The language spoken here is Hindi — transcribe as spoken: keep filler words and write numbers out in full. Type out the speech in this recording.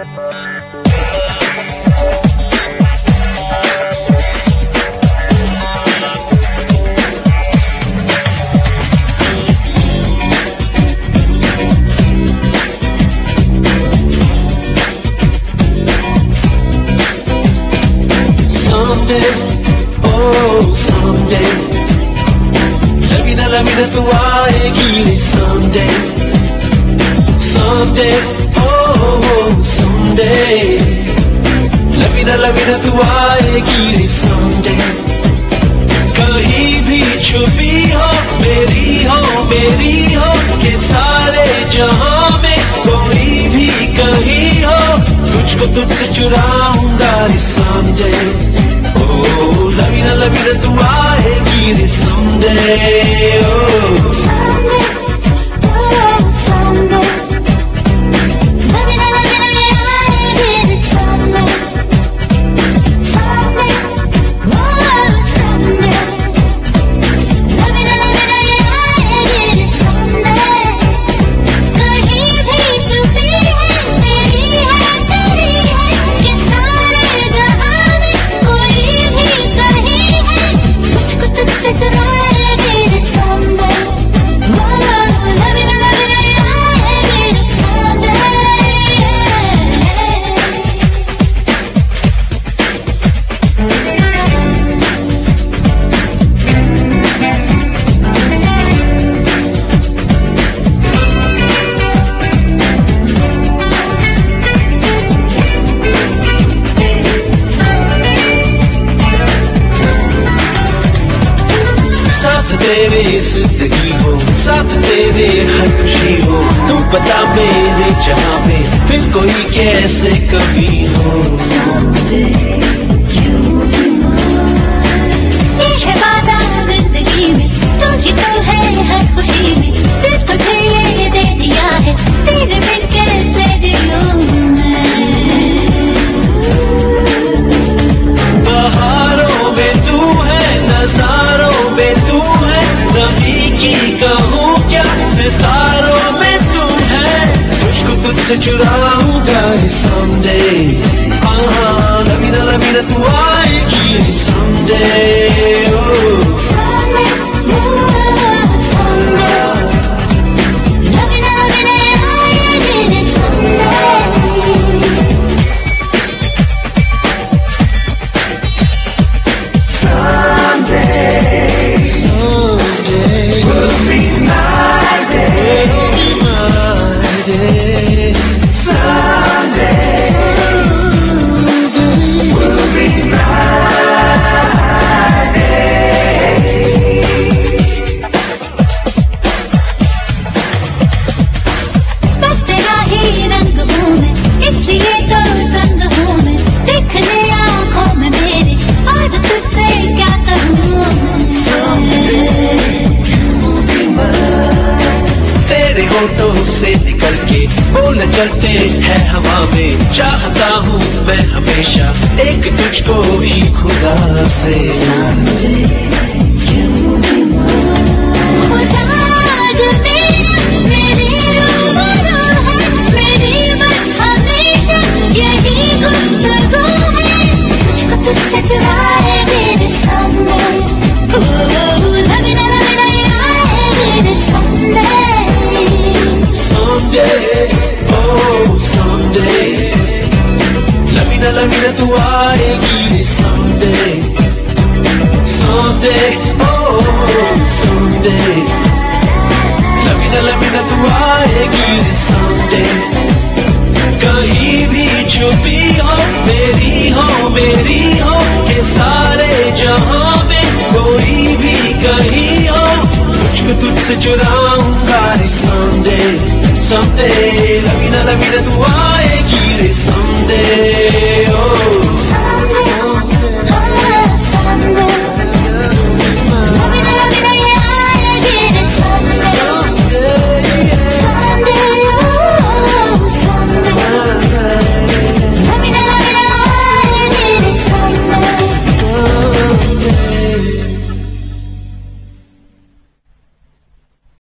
Oh, someday, लवीना लवीना तू आएगी रे someday, someday, oh, someday, Lavina Lavina तू आएगी रे someday, कहीं भी छुपी हो मेरी हो मेरी हो के सारे जहां में कोई भी कहीं हो तुझको तुझसे चुराऊंगा रे someday. Oh, लवीना लवीना तू आएगी रे someday. Oh, someday, oh, someday, Lavina Lavina आएगी रे someday, someday, oh, someday, Lavina Lavina आएगी रे someday, कहीं भी छुपी है मेरी है तेरी है ये सारे जहां में कोई भी कहीं है मुझको तुझसे चुराएगी रे someday. Oh, लवीना लवीना आएगी रे someday. साथ तेरे जिंदगी हो साथ तेरे हर खुशी हो तू बता मेरे जहां पे फिर कोई कैसे कभी हो. ये है वादा जिंदगी में तू ही तो है हर खुशी में दिल तुझे ये दे दिया है तेरे बिन कैसे जियूं मैं. बहारों में तू है नजारों में तू है ज़मीं की कहूँ क्या सितारों में तू है तुझको तुझसे चुराऊंगा रे someday. हाँ लवीना लवीना तू आएगी रे someday. Oh, someday, oh, someday, Lavina Lavina आएगी रे someday. someday, someday will be my day, will be my day. Someday will be my day. बस तेरा ही रंग हूँ मैं इसलिए तो संग हूँ मैं देख ले आँखों में मेरे और तुझसे क्या कहूँ तेरे होठों से निकल के बोल चलते हैं हवा में चाहता हूँ मैं हमेशा एक तुझको ही खुदा से. खुदा जो मेरा मेरी रूबरू है मेरी बस हमेशा यही गुफ्तगू है मुझको तुझसे चुराएगी रे someday. Oh, लवीना लवीना आएगी रे someday. Someday, oh someday, Lavina Lavina तू आएगी रे someday. Someday, oh someday, Lavina Lavina तू आएगी रे someday, कहीं भी छुपी हो मेरी हो मेरी हो के सारे जहां में कोई भी कहीं हो तुझको तुझसे चुराऊंगा रे someday. Someday, लवीना लवीना तू आएगी रे someday. Oh.